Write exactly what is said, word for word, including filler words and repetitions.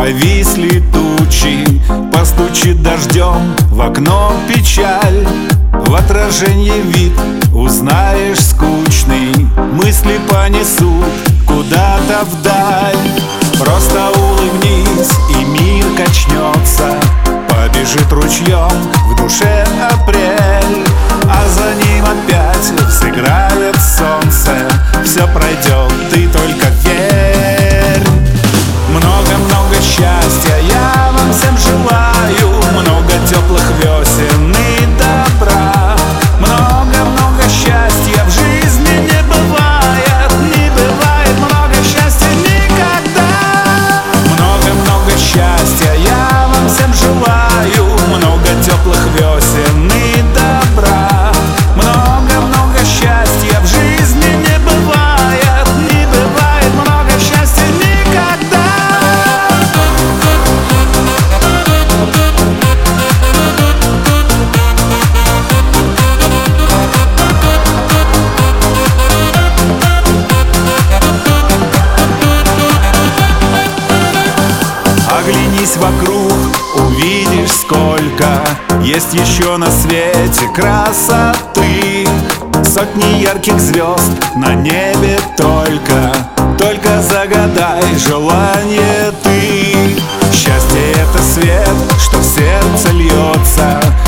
повисли тучи, постучит дождем в окно печаль. В отражении вид узнаешь скучный, мысли понесут куда-то вдаль. Просто улыбнись, и мир качнется, побежит ручьем в душе апрель. А за ним опять взыграет солнце, все пройдет, ты только верь. Много-много счастья я вам всем желаю, много теплых весен и добра. Много-много счастья в жизни не бывает, не бывает много счастья никогда. Много-много счастья я вам всем желаю, много теплых весен и добра. Много-много счастья в жизни не бывает, не бывает много счастья никогда. Оглянись вокруг, увидишь, сколько есть еще на свете красоты. Сотни ярких звезд на небе только, только загадай желание ты. Счастье — это свет, что в сердце льется,